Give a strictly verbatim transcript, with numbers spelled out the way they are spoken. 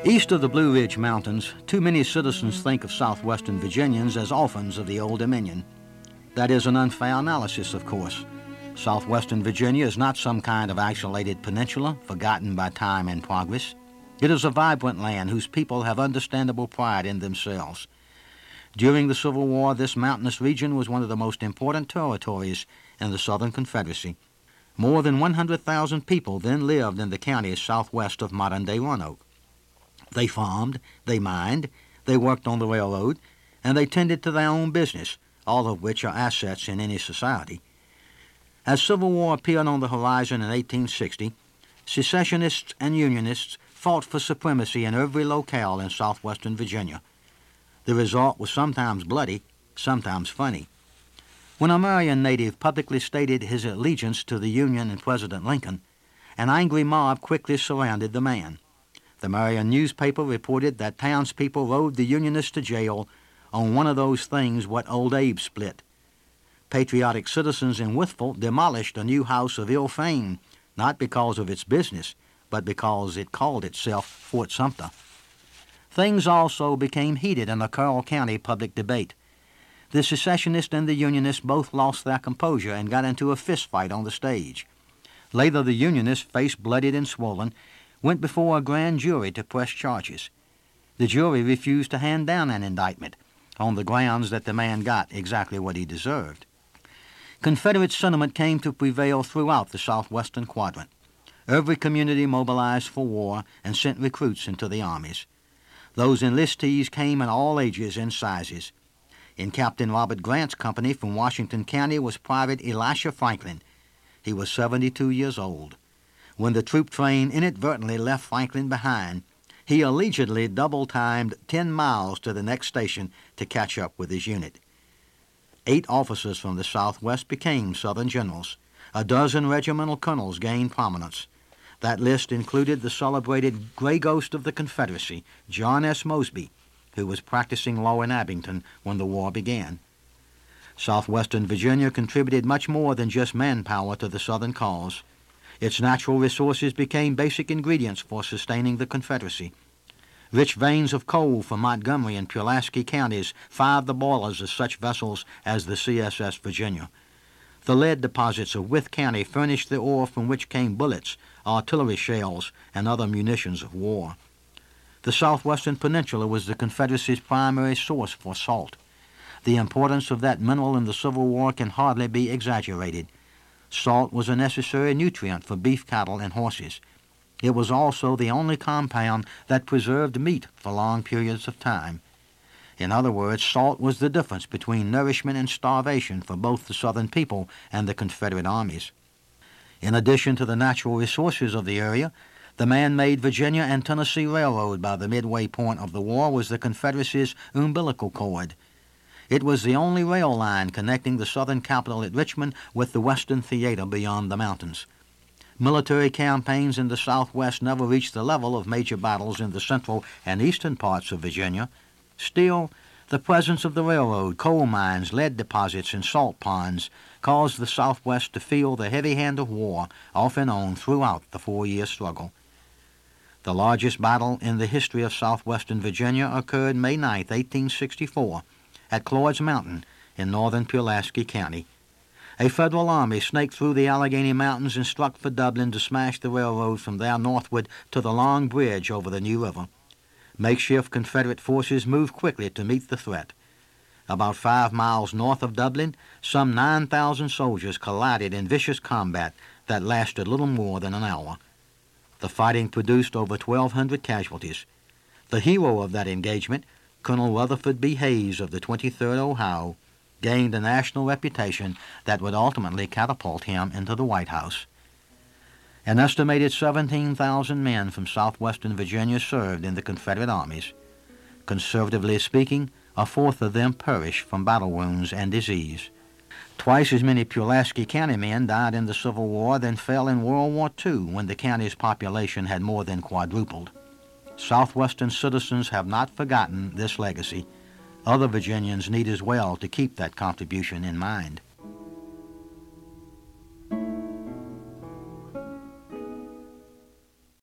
East of the Blue Ridge Mountains, too many citizens think of southwestern Virginians as orphans of the Old Dominion. That is an unfair analysis, of course. Southwestern Virginia is not some kind of isolated peninsula forgotten by time and progress. It is a vibrant land whose people have understandable pride in themselves. During the Civil War, this mountainous region was one of the most important territories in the Southern Confederacy. More than one hundred thousand people then lived in the counties southwest of modern-day Roanoke. They farmed, they mined, they worked on the railroad, and they tended to their own business, all of which are assets in any society. As Civil War appeared on the horizon in eighteen sixty, secessionists and Unionists fought for supremacy in every locale in southwestern Virginia. The result was sometimes bloody, sometimes funny. When a Marion native publicly stated his allegiance to the Union and President Lincoln, an angry mob quickly surrounded the man. The Marion newspaper reported that townspeople rode the Unionists to jail on one of those things what Old Abe split. Patriotic citizens in Wytheville demolished a new house of ill fame, not because of its business, but because it called itself Fort Sumter. Things also became heated in the Carroll County public debate. The secessionists and the Unionists both lost their composure and got into a fistfight on the stage. Later, the Unionists, face bloodied and swollen, went before a grand jury to press charges. The jury refused to hand down an indictment on the grounds that the man got exactly what he deserved. Confederate sentiment came to prevail throughout the southwestern quadrant. Every community mobilized for war and sent recruits into the armies. Those enlistees came in all ages and sizes. In Captain Robert Grant's company from Washington County was Private Elisha Franklin. He was seventy-two years old. When the troop train inadvertently left Franklin behind, he allegedly double-timed ten miles to the next station to catch up with his unit. Eight officers from the Southwest became Southern generals. A dozen regimental colonels gained prominence. That list included the celebrated Gray Ghost of the Confederacy, John S. Mosby, who was practicing law in Abington when the war began. Southwestern Virginia contributed much more than just manpower to the Southern cause. Its natural resources became basic ingredients for sustaining the Confederacy. Rich veins of coal from Montgomery and Pulaski counties fired the boilers of such vessels as the C S S Virginia. The lead deposits of Wythe County furnished the ore from which came bullets, artillery shells, and other munitions of war. The southwestern peninsula was the Confederacy's primary source for salt. The importance of that mineral in the Civil War can hardly be exaggerated. Salt was a necessary nutrient for beef cattle and horses. It was also the only compound that preserved meat for long periods of time. In other words, salt was the difference between nourishment and starvation for both the Southern people and the Confederate armies. In addition to the natural resources of the area, the man-made Virginia and Tennessee Railroad by the midway point of the war was the Confederacy's umbilical cord. It was the only rail line connecting the southern capital at Richmond with the western theater beyond the mountains. Military campaigns in the Southwest never reached the level of major battles in the central and eastern parts of Virginia. Still, the presence of the railroad, coal mines, lead deposits, and salt ponds caused the Southwest to feel the heavy hand of war off and on throughout the four-year struggle. The largest battle in the history of southwestern Virginia occurred May ninth, eighteen sixty-four, at Cloyd's Mountain in northern Pulaski County. A Federal army snaked through the Allegheny Mountains and struck for Dublin to smash the railroad from there northward to the Long Bridge over the New River. Makeshift Confederate forces moved quickly to meet the threat. About five miles north of Dublin, some nine thousand soldiers collided in vicious combat that lasted little more than an hour. The fighting produced over twelve hundred casualties. The hero of that engagement, Colonel Rutherford B. Hayes of the twenty-third Ohio, gained a national reputation that would ultimately catapult him into the White House. An estimated seventeen thousand men from southwestern Virginia served in the Confederate armies. Conservatively speaking, a fourth of them perished from battle wounds and disease. Twice as many Pulaski County men died in the Civil War than fell in World War Two, when the county's population had more than quadrupled. Southwestern citizens have not forgotten this legacy. Other Virginians need as well to keep that contribution in mind.